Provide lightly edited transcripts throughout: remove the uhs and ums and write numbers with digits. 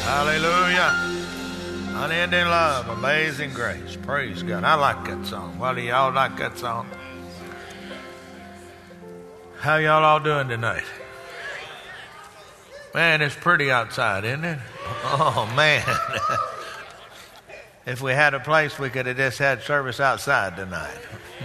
Hallelujah. Unending love, amazing grace. Praise God. I like that song. Well, do y'all like that song? How y'all all doing tonight? Man, it's pretty outside, isn't it? Oh, man. If we had a place, we could have just had service outside tonight.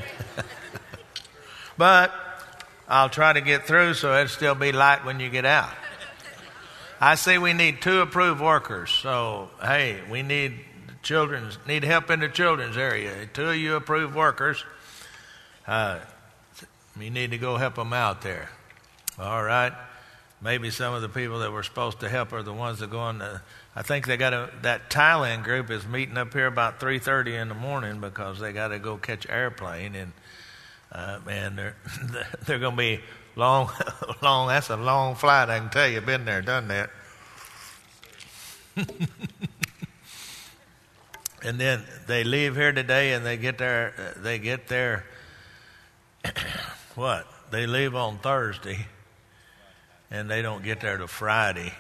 But I'll try to get through so it'll still be light when you get out. I see we need 2 approved workers. So, hey, we need help in the children's area. 2 of you approved workers. You need to go help them out there. All right. Maybe some of the people that were supposed to help are the ones that go on. I think they got that Thailand group is meeting up here about 3:30 in the morning because they got to go catch an airplane, and man, they're going to be long. That's a long flight. I can tell you, been there, done that. And then they leave here today, and they get there. What? They leave on Thursday. And they don't get there till Friday.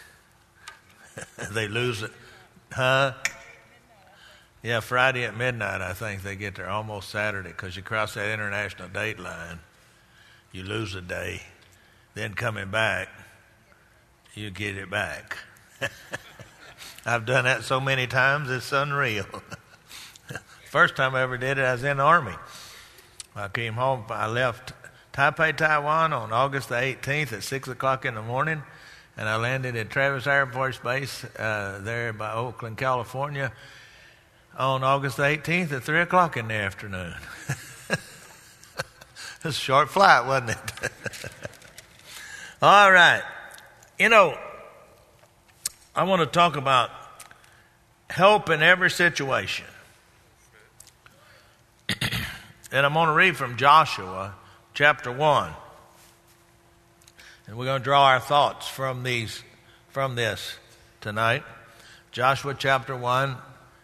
They lose it. Huh? Yeah, Friday at midnight, I think they get there, almost Saturday, because you cross that international date line, you lose a day. Then coming back, you get it back. I've done that so many times, it's unreal. First time I ever did it, I was in the Army. I came home, I left Taipei, Taiwan on August the 18th at 6 o'clock in the morning, and I landed at Travis Air Force Base there by Oakland, California on August the 18th at 3 o'clock in the afternoon. It was a short flight, wasn't it? All right. You know, I want to talk about help in every situation. And I'm going to read from Joshua chapter 1. And we're going to draw our thoughts from this tonight. Joshua chapter 1,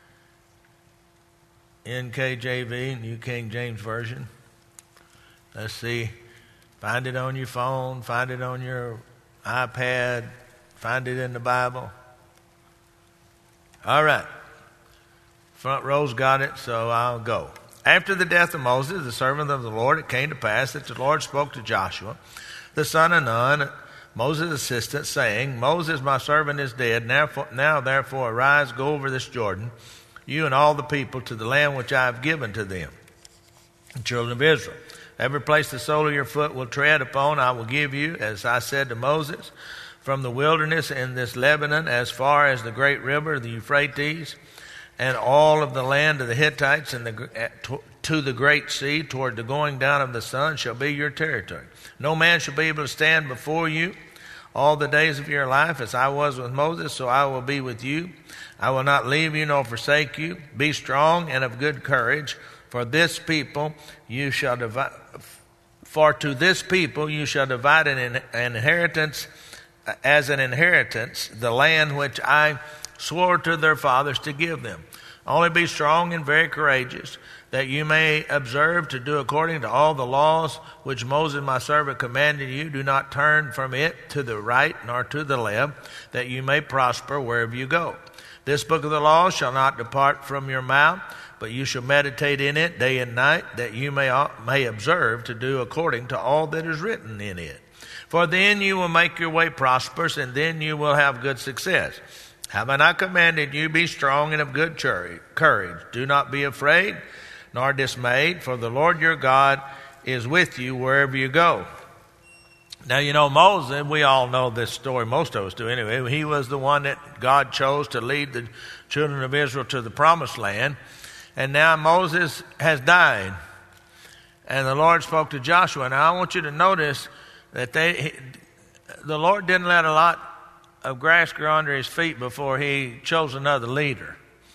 NKJV, New King James Version. Let's see. Find it on your phone, find it on your iPad, find it in the Bible. All right. Front row's got it, so I'll go. After the death of Moses, the servant of the Lord, it came to pass that the Lord spoke to Joshua, the son of Nun, Moses' assistant, saying, Moses, my servant, is dead. Now therefore arise, go over this Jordan, you and all the people, to the land which I have given to them, the children of Israel. Every place the sole of your foot will tread upon, I will give you, as I said to Moses, from the wilderness in this Lebanon as far as the great river, the Euphrates, and all of the land of the Hittites and to the great sea toward the going down of the sun shall be your territory. No man shall be able to stand before you all the days of your life. As I was with Moses, so I will be with you. I will not leave you nor forsake you. Be strong and of good courage, for this people you shall divide. For to this people you shall divide an inheritance as an inheritance, the land which I swore to their fathers to give them. Only be strong and very courageous, that you may observe to do according to all the laws which Moses my servant commanded you. Do not turn from it to the right nor to the left, that you may prosper wherever you go. This book of the law shall not depart from your mouth, but you shall meditate in it day and night, that you may observe to do according to all that is written in it. For then you will make your way prosperous, and then you will have good success. Have I not commanded you, be strong and of good courage? Do not be afraid nor dismayed, for the Lord your God is with you wherever you go. Now, you know, Moses, we all know this story, most of us do anyway. He was the one that God chose to lead the children of Israel to the promised land. And now Moses has died. And the Lord spoke to Joshua. Now, I want you to notice that the Lord didn't let a lot of grass grow under his feet before he chose another leader.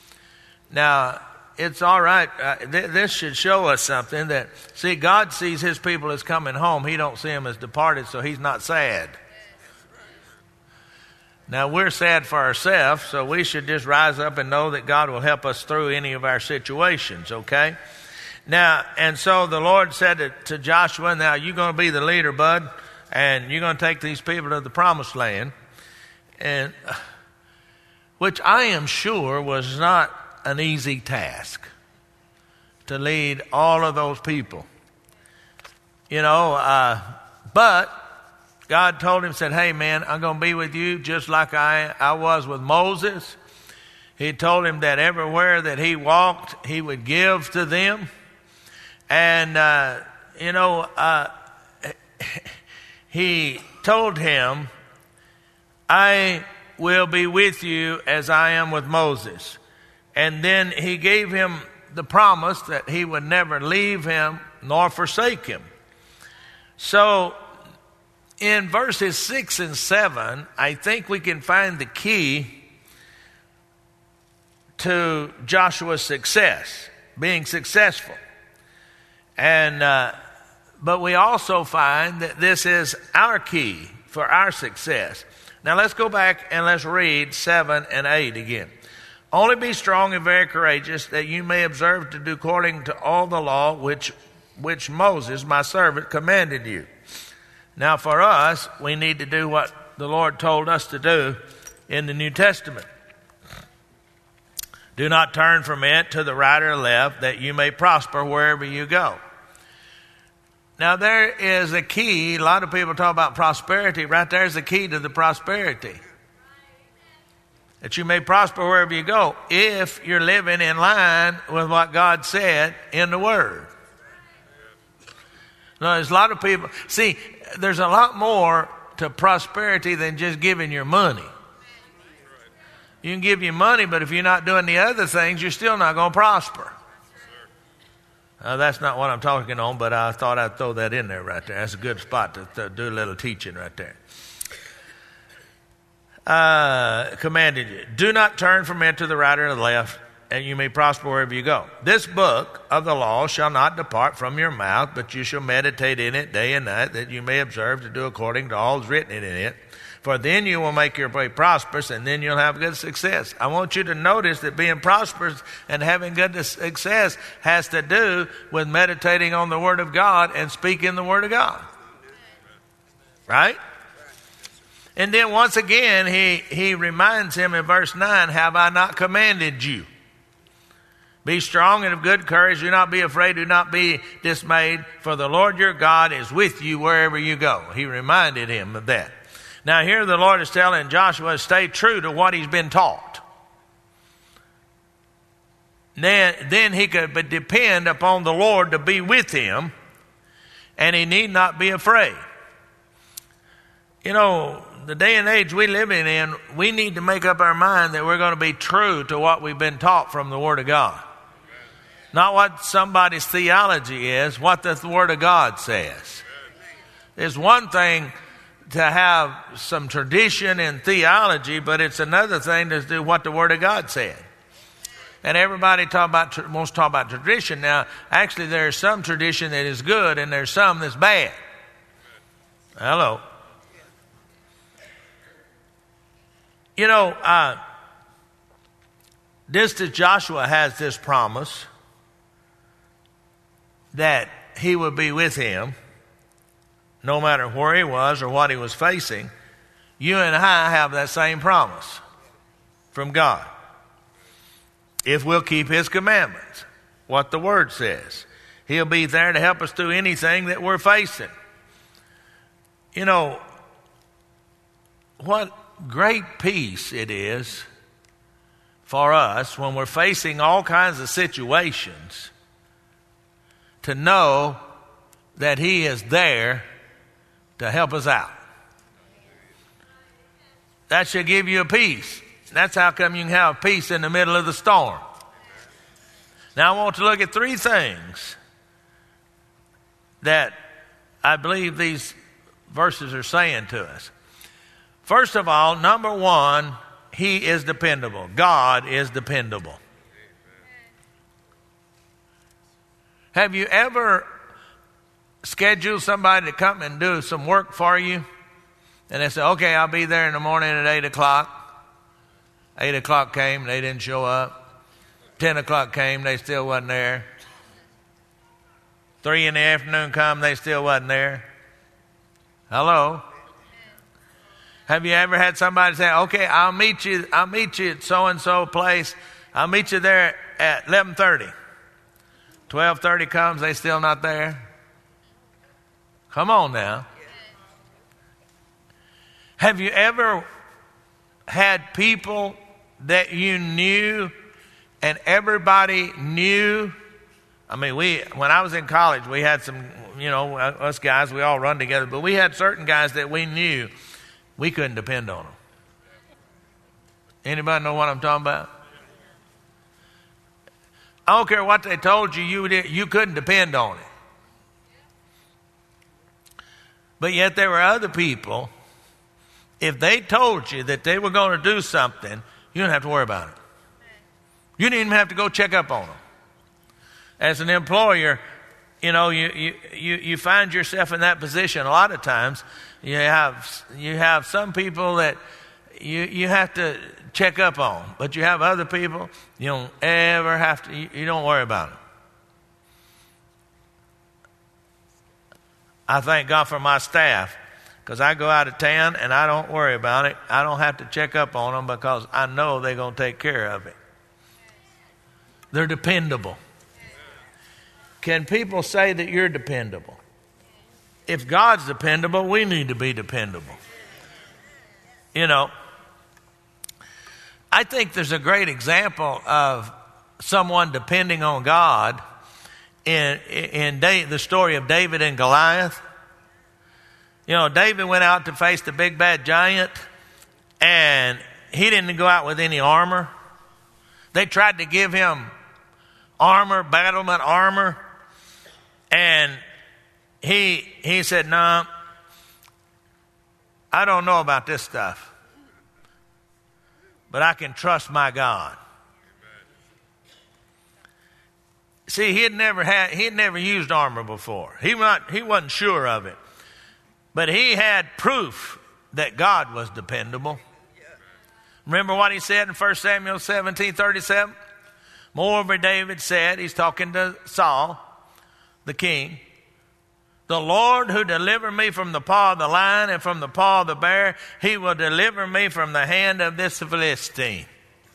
Now, it's all right. This should show us something that, see, God sees his people as coming home. He don't see them as departed, so he's not sad. Now, we're sad for ourselves, so we should just rise up and know that God will help us through any of our situations, okay? Now, and so the Lord said to Joshua, now you're going to be the leader, bud, and you're going to take these people to the promised land. And which I am sure was not an easy task to lead all of those people. But God told him, said, hey man, I'm going to be with you just like I was with Moses. He told him that everywhere that he walked, he would give to them. And, he told him, I will be with you as I am with Moses. And then he gave him the promise that he would never leave him nor forsake him. So in verses 6 and 7, I think we can find the key to Joshua's success, being successful. And but we also find that this is our key for our success. Now let's go back and let's read 7 and 8 again. Only be strong and very courageous, that you may observe to do according to all the law which Moses, my servant, commanded you. Now for us, we need to do what the Lord told us to do in the New Testament. Do not turn from it to the right or left, that you may prosper wherever you go. Now there is a key. A lot of people talk about prosperity. Right there's the key to the prosperity. That you may prosper wherever you go, if you're living in line with what God said in the Word. Now, there's a lot of people. See, there's a lot more to prosperity than just giving your money. You can give your money, but if you're not doing the other things, you're still not going to prosper. That's not what I'm talking on, but I thought I'd throw that in there right there. That's a good spot to do a little teaching right there. Commanded you, do not turn from it to the right or the left, and you may prosper wherever you go. This book of the law shall not depart from your mouth, but you shall meditate in it day and night, that you may observe to do according to all that's written in it. For then you will make your way prosperous, and then you'll have good success. I want you to notice that being prosperous and having good success has to do with meditating on the Word of God and speaking the Word of God. Right? And then once again, he reminds him in verse 9, have I not commanded you? Be strong and of good courage. Do not be afraid. Do not be dismayed. For the Lord your God is with you wherever you go. He reminded him of that. Now here the Lord is telling Joshua to stay true to what he's been taught. Then he could depend upon the Lord to be with him, and he need not be afraid. The day and age we live in, we need to make up our mind that we're going to be true to what we've been taught from the Word of God. Not what somebody's theology is, what the Word of God says. There's one thing to have some tradition and theology, but it's another thing to do what the Word of God said. And everybody wants to talk about tradition. Now, actually, there's some tradition that is good, and there's some that's bad. Hello. Just as Joshua has this promise that he would be with him, no matter where he was or what he was facing, you and I have that same promise from God. If we'll keep His commandments, what the Word says, He'll be there to help us through anything that we're facing. What great peace it is for us when we're facing all kinds of situations to know that He is there to help us out. That should give you a peace. That's how come you can have peace in the middle of the storm. Now I want to look at three things that I believe these verses are saying to us. First of all, number one, He is dependable. God is dependable. Have you ever scheduled somebody to come and do some work for you? And they say, okay, I'll be there in the morning at 8 o'clock. 8 o'clock came, they didn't show up. 10 o'clock came, they still wasn't there. 3 in the afternoon come, they still wasn't there. Hello? Have you ever had somebody say, okay, I'll meet you at so-and-so place. I'll meet you there at 11:30. 12:30 comes, they still not there? Come on now. Have you ever had people that you knew and everybody knew? I mean, when I was in college, we had some, us guys, we all run together, but we had certain guys that we knew we couldn't depend on them. Anybody know what I'm talking about? I don't care what they told you, you couldn't depend on it. But yet there were other people, if they told you that they were going to do something, you didn't have to worry about it. You didn't even have to go check up on them. As an employer, you find yourself in that position. A lot of times, you have some people that you have to check up on, but you have other people you don't ever have to. You don't worry about them. I thank God for my staff, because I go out of town and I don't worry about it. I don't have to check up on them because I know they're going to take care of it. They're dependable. Can people say that you're dependable? If God's dependable, we need to be dependable. I think there's a great example of someone depending on God in the story of David and Goliath. David went out to face the big bad giant, and he didn't go out with any armor. They tried to give him armor, battlement armor, and he said, "No, I don't know about this stuff, but I can trust my God." See, he had never used armor before. He wasn't sure of it, but he had proof that God was dependable. Remember what he said in 1 Samuel 17:37? Moreover, David said, he's talking to Saul, the king, "The Lord who delivered me from the paw of the lion and from the paw of the bear, he will deliver me from the hand of this Philistine."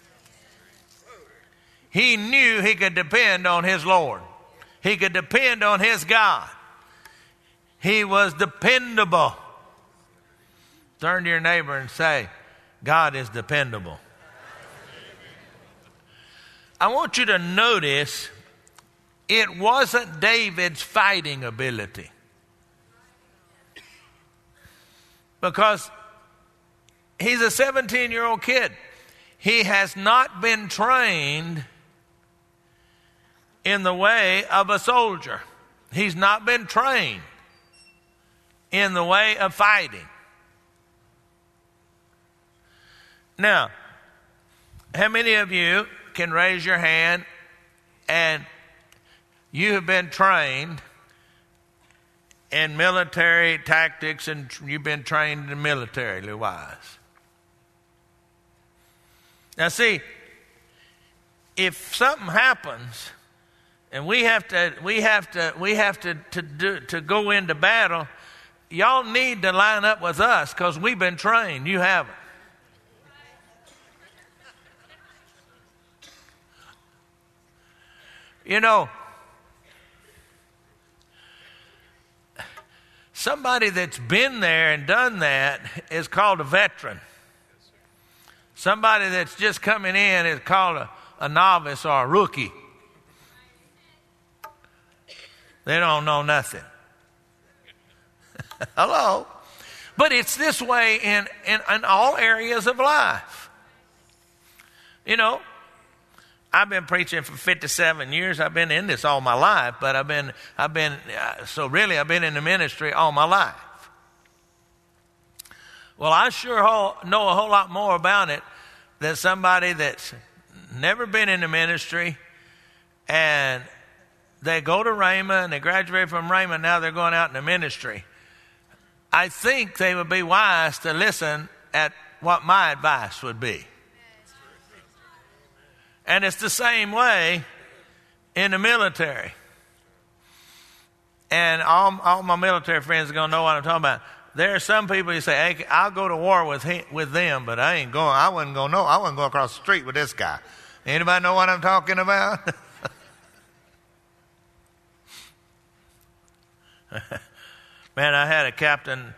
He knew he could depend on his Lord. He could depend on his God. He was dependable. Turn to your neighbor and say, God is dependable. I want you to notice it wasn't David's fighting ability. Because he's a 17-year-old kid. He has not been trained in the way of a soldier. He's not been trained in the way of fighting. Now, how many of you can raise your hand and you have been trained in military tactics and you've been trained in military wise? Now see, if something happens and we have to go into battle, y'all need to line up with us because we've been trained. You haven't. Somebody that's been there and done that is called a veteran. Somebody that's just coming in is called a novice or a rookie. They don't know nothing. Hello? But it's this way in all areas of life. I've been preaching for 57 years. I've been in this all my life, but I've been in the ministry all my life. Well, I sure know a whole lot more about it than somebody that's never been in the ministry, and they go to Rhema and they graduate from Rhema. Now they're going out in the ministry. I think they would be wise to listen at what my advice would be. And it's the same way in the military. And all my military friends are going to know what I'm talking about. there are some people who say, hey, I'll go to war with them, but I ain't going. I wouldn't go across the street with this guy. Anybody know what I'm talking about? Man, I had a captain.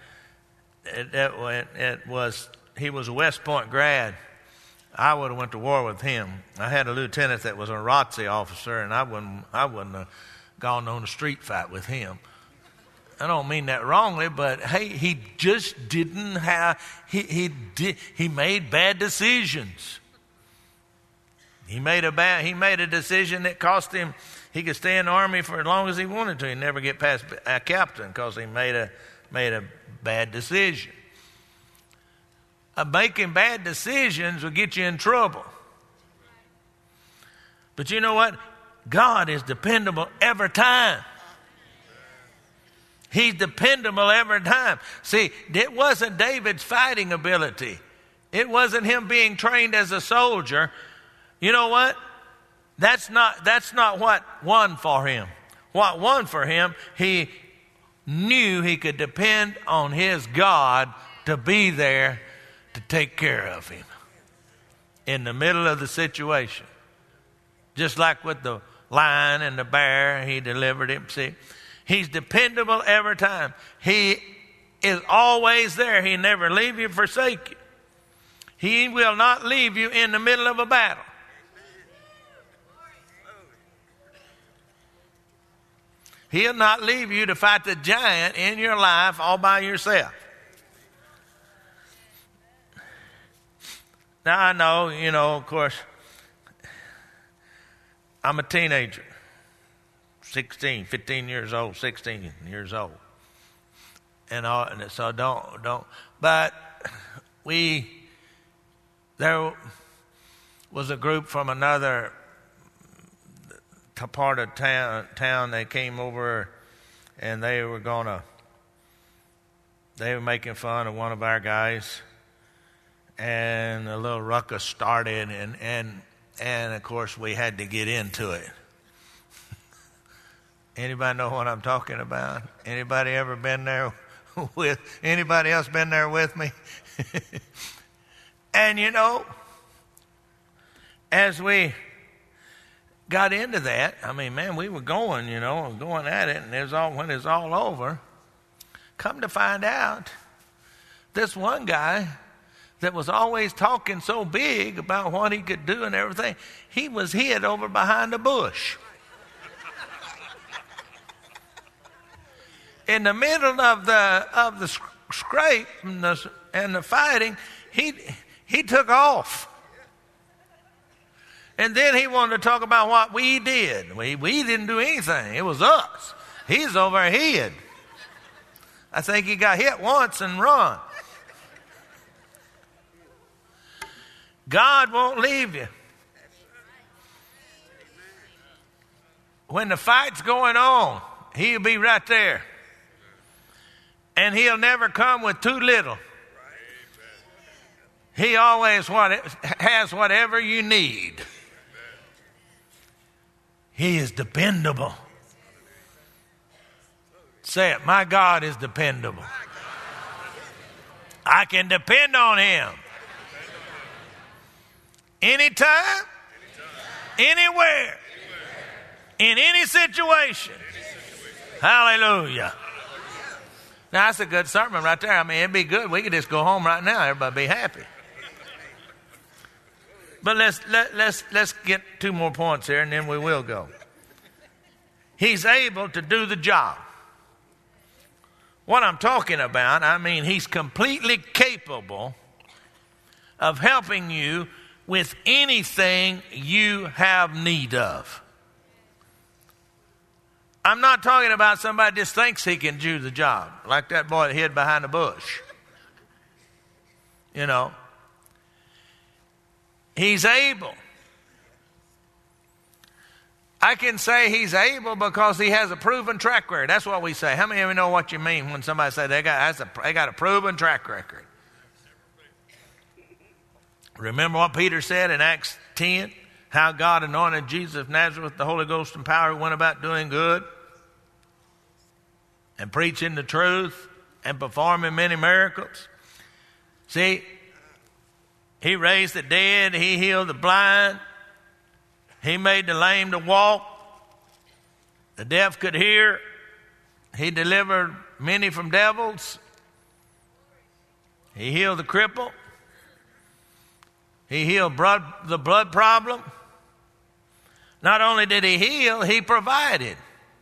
He was a West Point grad. I would have went to war with him. I had a lieutenant that was a ROTC officer, and I wouldn't have gone on a street fight with him. I don't mean that wrongly, but hey, he just didn't have. He made bad decisions. He made a decision that cost him. He could stay in the Army for as long as he wanted to. He'd never get past a captain because he made a bad decision. Making bad decisions will get you in trouble. But you know what? God is dependable every time. He's dependable every time. See, it wasn't David's fighting ability. It wasn't him being trained as a soldier. You know what? That's not what won for him. What won for him, he knew he could depend on his God to be there to take care of him in the middle of the situation. Just like with the lion and the bear, he delivered him. See, he's dependable every time. He is always there. He never leave you, forsake you. He will not leave you in the middle of a battle. He'll not leave you to fight the giant in your life all by yourself. Now I know, of course, I'm a teenager. 15 years old, 16 years old. And so don't. But there was a group from another part of town. They came over and they were making fun of one of our guys. And a little ruckus started and of course we had to get into it. Anybody know what I'm talking about? Anybody ever been there with, anybody else been there with me? And as we got into that, I mean, man, we were going at it, and when it was all over, come to find out, this one guy that was always talking so big about what he could do and everything, he was hid over behind a bush. In the middle of the scrape and the fighting, he took off. And then he wanted to talk about what we did. We didn't do anything. It was us. He's over hid. I think he got hit once and run. God won't leave you. When the fight's going on, he'll be right there. And he'll never come with too little. He always has whatever you need. He is dependable. Say it, my God is dependable. I can depend on him. Anytime, anywhere, in any situation. Hallelujah. Now, that's a good sermon right there. I mean, it'd be good. We could just go home right now. Everybody be happy. But let's get two more points here, and then we will go. He's able to do the job. What I'm talking about, I mean, he's completely capable of helping you with anything you have need of. I'm not talking about somebody just thinks he can do the job, like that boy that hid behind the bush. He's able. I can say he's able because he has a proven track record. That's what we say. How many of you know what you mean when somebody says they got a proven track record? Remember what Peter said in Acts 10? How God anointed Jesus of Nazareth with the Holy Ghost and power, who went about doing good and preaching the truth and performing many miracles. See, he raised the dead, he healed the blind, he made the lame to walk, the deaf could hear, he delivered many from devils, he healed the cripple, he healed the blood problem. Not only did he heal, he provided.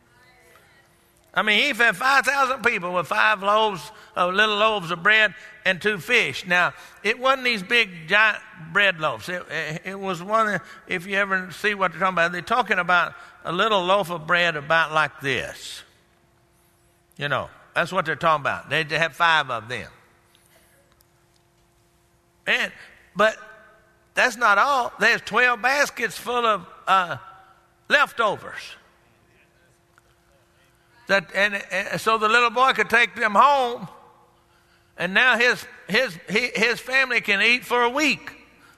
I mean, he fed 5,000 people with 5 little loaves of bread and 2 fish. Now, it wasn't these big, giant bread loaves. It was one, if you ever see what they're talking about, they're talking about a little loaf of bread about like this. You know, that's what they're talking about. They have 5 of them. But that's not all. There's 12 baskets full of leftovers. And so the little boy could take them home, and now his family can eat for a week.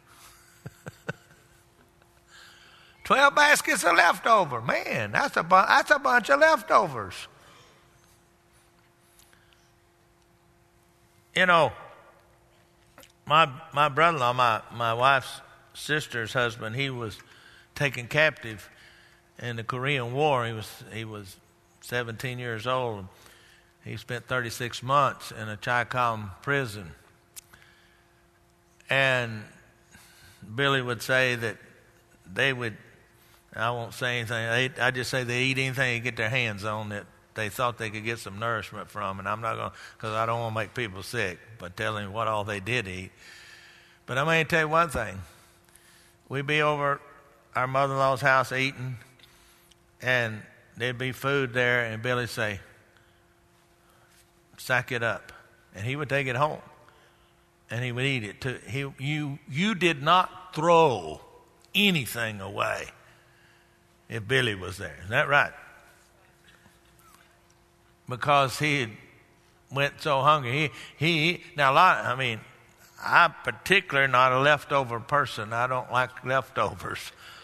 12 baskets of leftover. Man, that's a bunch of leftovers. You know, my brother-in-law, my wife's sister's husband, he was taken captive in the Korean War. He was 17 years old. He spent 36 months in a Chai-Kam prison. And Billy would say that they would, I won't say anything, I just say they eat anything they get their hands on that they thought they could get some nourishment from. And I'm not going to, because I don't want to make people sick by telling you what all they did eat. But I'm going to tell you one thing. We'd be over our mother-in-law's house eating, and there'd be food there, and Billy'd say, sack it up. And he would take it home, and he would eat it too. You did not throw anything away if Billy was there. Is that right? Because he had went so hungry. Now, I'm particularly not a leftover person. I don't like leftovers.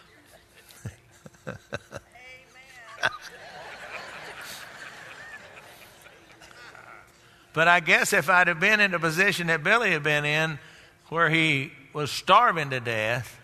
But I guess if I'd have been in the position that Billy had been in, where he was starving to death,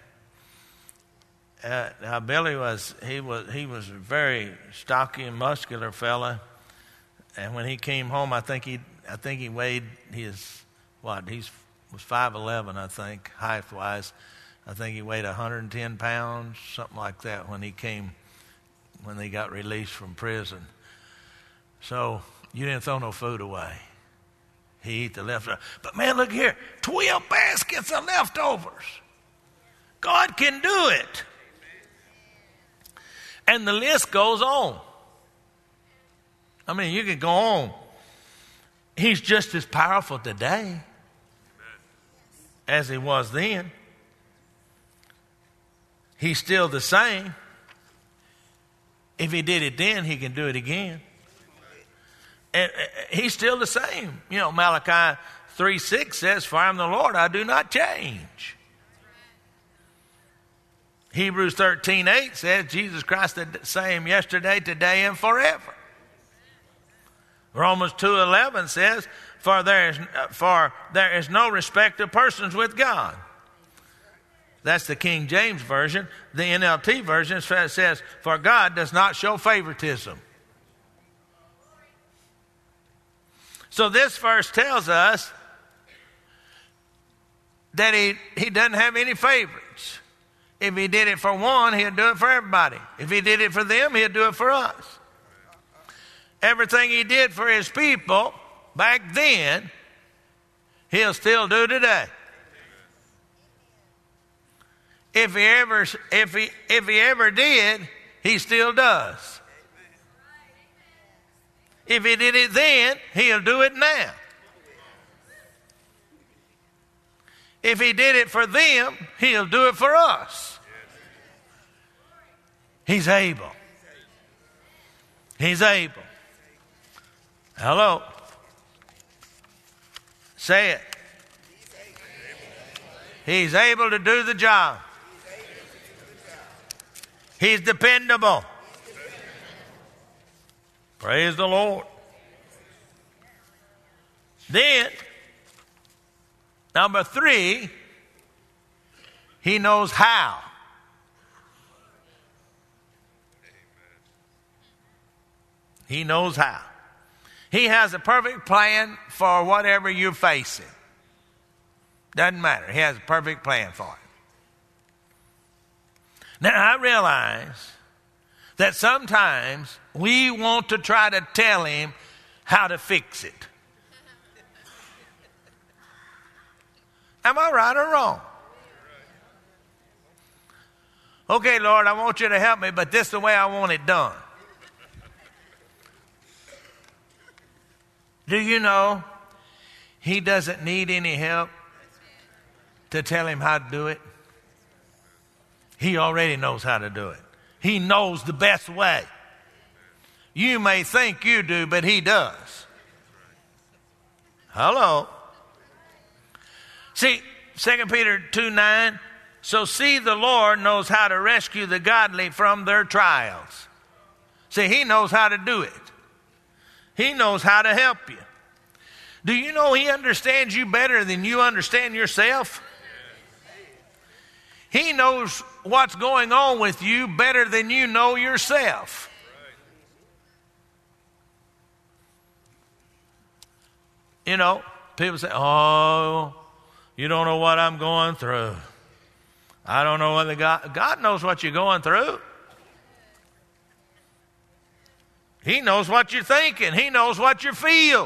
Billy was a very stocky and muscular fella, and when he came home, I think he weighed he was 5'11", I think, height-wise. I think he weighed 110 pounds, something like that, when they got released from prison. So you didn't throw no food away. He ate the leftovers. But man, look here, 12 baskets of leftovers. God can do it. And the list goes on. I mean, you can go on. He's just as powerful today as he was then. He's still the same. If he did it then, he can do it again. And he's still the same. You know, Malachi 3:6 says, "For I am the Lord, I do not change." Hebrews 13:8 says, Jesus Christ the same yesterday, today, and forever. Romans 2:11 says, for there is no respect of persons with God. That's the King James Version. The NLT version says, for God does not show favoritism. So this verse tells us that he doesn't have any favorites. If he did it for one, he'll do it for everybody. If he did it for them, he'll do it for us. Everything he did for his people back then, he'll still do today. If he ever did, he still does. If he did it then, he'll do it now. If he did it for them, he'll do it for us. He's able. He's able. Hello. Say it. He's able to do the job. He's dependable. Praise the Lord. Then, number 3, he knows how. He knows how. He has a perfect plan for whatever you're facing. Doesn't matter. He has a perfect plan for it. Now, I realize that sometimes we want to try to tell him how to fix it. Am I right or wrong? Okay, Lord, I want you to help me, but this is the way I want it done. Do you know he doesn't need any help to tell him how to do it? He already knows how to do it. He knows the best way. You may think you do, but he does. Hello. See, 2 Peter 2:9, so see the Lord knows how to rescue the godly from their trials. See, he knows how to do it. He knows how to help you. Do you know he understands you better than you understand yourself? He knows what's going on with you better than you know yourself. You know, people say, oh, you don't know what I'm going through. I don't know whether God knows what you're going through. He knows what you're thinking. He knows what you feel.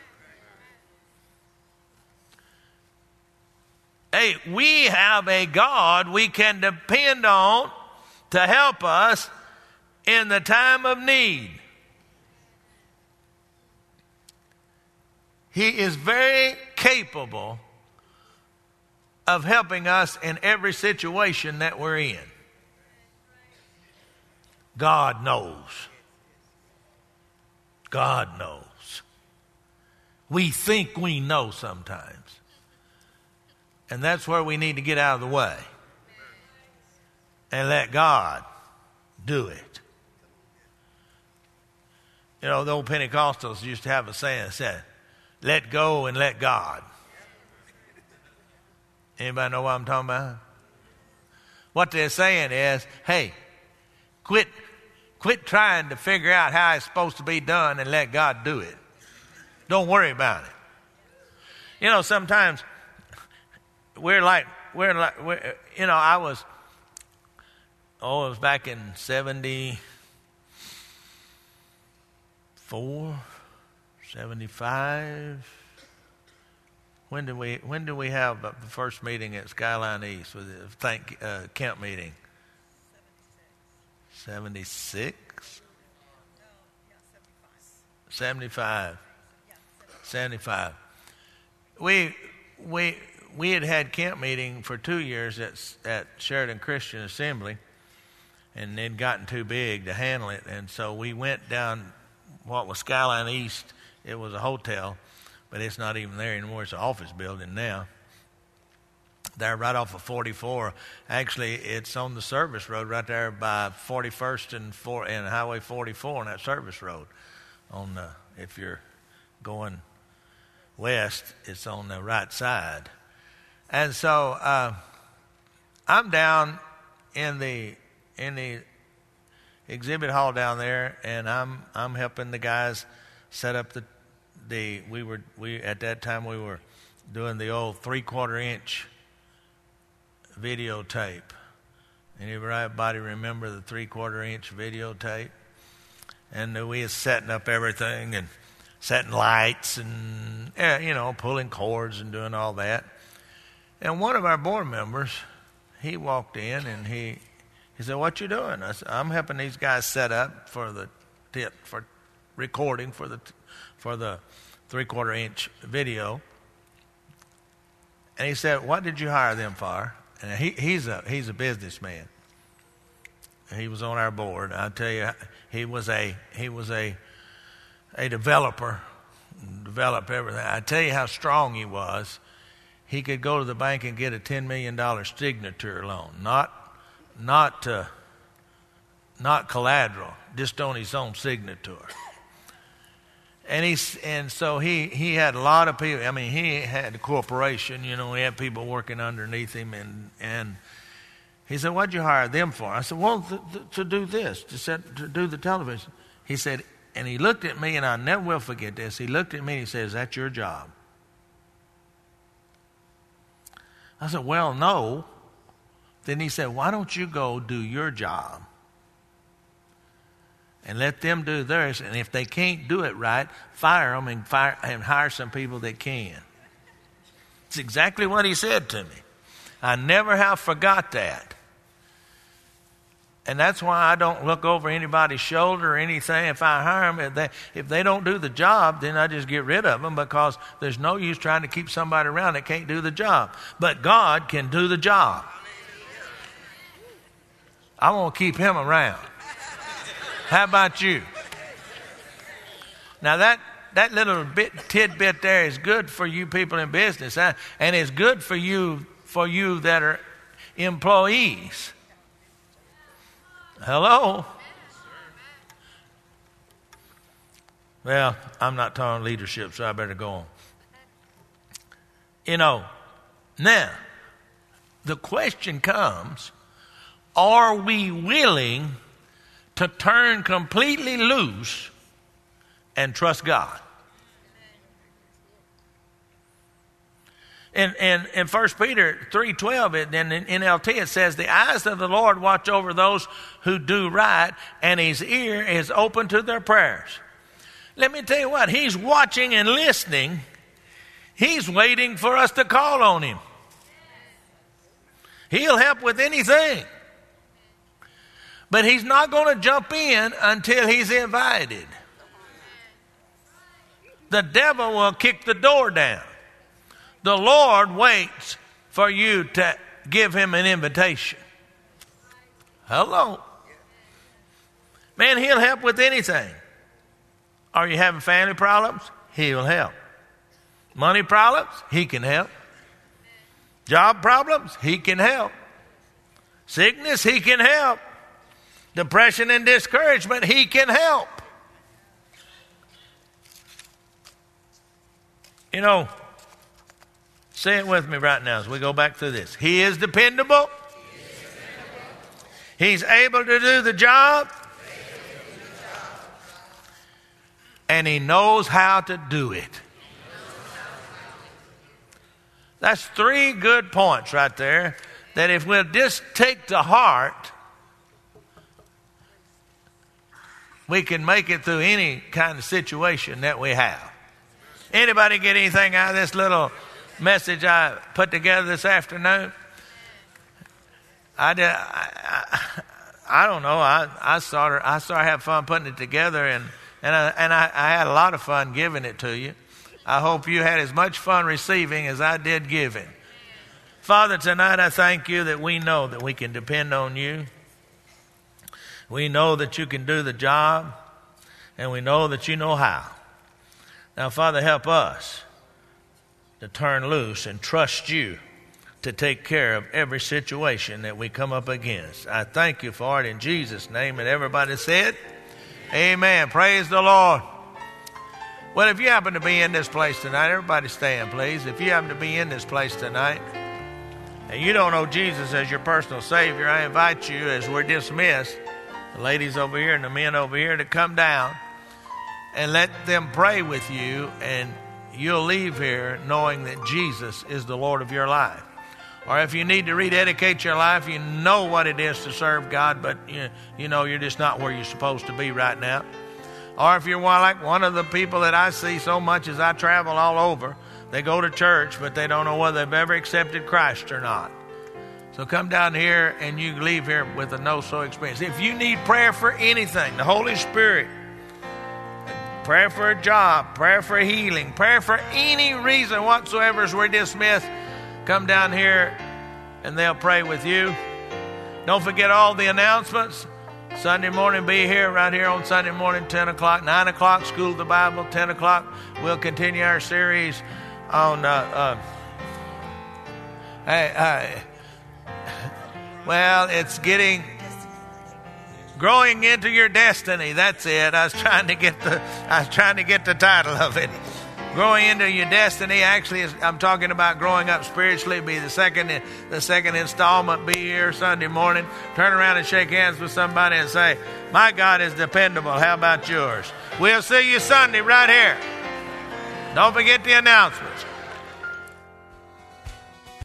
Hey, we have a God we can depend on to help us in the time of need. He is very capable of helping us in every situation that we're in. God knows. God knows. We think we know sometimes. And that's where we need to get out of the way and let God do it. You know, the old Pentecostals used to have a saying that said, let go and let God. Anybody know what I'm talking about? What they're saying is, hey, quit trying to figure out how it's supposed to be done and let God do it. Don't worry about it. You know, sometimes it was back in 74, 75. When did we have the first meeting at Skyline East with the camp meeting? 76? 75. We had camp meeting for 2 years at Sheridan Christian Assembly, and they'd gotten too big to handle it, and so we went down what was Skyline East. It was a hotel, but it's not even there anymore. It's an office building now. There right off of 44. Actually, it's on the service road right there by 41st and Highway 44 on that service road. If you're going west, it's on the right side. And so I'm down in the exhibit hall down there, and I'm helping the guys set up at that time we were doing the old 3/4 inch videotape. Anybody remember the 3/4 inch videotape? And we was setting up everything and setting lights and pulling cords and doing all that. And one of our board members, he walked in and he said, "What you doing?" I said, "I'm helping these guys set up for the tip for recording for the 3/4 inch video." And he said, "What did you hire them for?" And he's a businessman. He was on our board. I tell you, he was a developer, developed everything. I tell you how strong he was. He could go to the bank and get a $10 million signature loan, not collateral, just on his own signature. And so he had a lot of people. I mean, he had a corporation, you know, he had people working underneath him. And he said, what'd you hire them for? I said, well, to do this, to do the television. He said, and he looked at me, and I never will forget this. He looked at me and he said, is that your job? I said, well, no. Then he said, why don't you go do your job and let them do theirs, and if they can't do it right, fire them and hire some people that can. It's exactly what he said to me. I never have forgot that. And that's why I don't look over anybody's shoulder or anything. If I hire them, if they don't do the job, then I just get rid of them, because there's no use trying to keep somebody around that can't do the job. But God can do the job. I won't keep him around. How about you? Now that little tidbit there is good for you people in business, and it's good for you that are employees. Hello? Well, I'm not talking leadership, so I better go on. You know, now, the question comes, are we willing to turn completely loose and trust God? In 1 Peter 3:12, in NLT, it says, the eyes of the Lord watch over those who do right, and his ear is open to their prayers. Let me tell you what, he's watching and listening. He's waiting for us to call on him. He'll help with anything. But he's not going to jump in until he's invited. The devil will kick the door down. The Lord waits for you to give him an invitation. Hello. Man, he'll help with anything. Are you having family problems? He'll help. Money problems? He can help. Job problems? He can help. Sickness? He can help. Depression and discouragement? He can help. You know, say it with me right now as we go back through this. He is dependable. He's able to do the job. And he knows how to do it. That's 3 good points right there that if we'll just take to heart, we can make it through any kind of situation that we have. Anybody get anything out of this little message I put together this afternoon? I don't know. I started having fun putting it together, and I had a lot of fun giving it to you. I hope you had as much fun receiving as I did giving. Father, tonight I thank you that we know that we can depend on you. We know that you can do the job, and we know that you know how. Now, Father, help us to turn loose and trust you to take care of every situation that we come up against. I thank you for it in Jesus' name. And everybody said, amen. Praise the Lord. Well, if you happen to be in this place tonight, everybody stand, please. If you happen to be in this place tonight and you don't know Jesus as your personal Savior, I invite you, as we're dismissed, the ladies over here and the men over here, to come down and let them pray with you, and you'll leave here knowing that Jesus is the Lord of your life. Or if you need to rededicate your life, you know what it is to serve God, but you know you're just not where you're supposed to be right now. Or if you're like one of the people that I see so much as I travel all over, they go to church, but they don't know whether they've ever accepted Christ or not. So come down here and you leave here with a no-so experience. If you need prayer for anything, the Holy Spirit, prayer for a job, prayer for healing, prayer for any reason whatsoever, as we're dismissed, come down here and they'll pray with you. Don't forget all the announcements. Sunday morning, be here, right here on Sunday morning, 10 o'clock, 9 o'clock, School of the Bible, 10 o'clock. We'll continue our series on, well, it's getting Growing into your destiny. That's it. I was trying to get the title of it. Growing into your destiny. Actually, I'm talking about growing up spiritually. Be the second installment. Be here Sunday morning. Turn around and shake hands with somebody and say, my God is dependable. How about yours? We'll see you Sunday right here. Don't forget the announcements.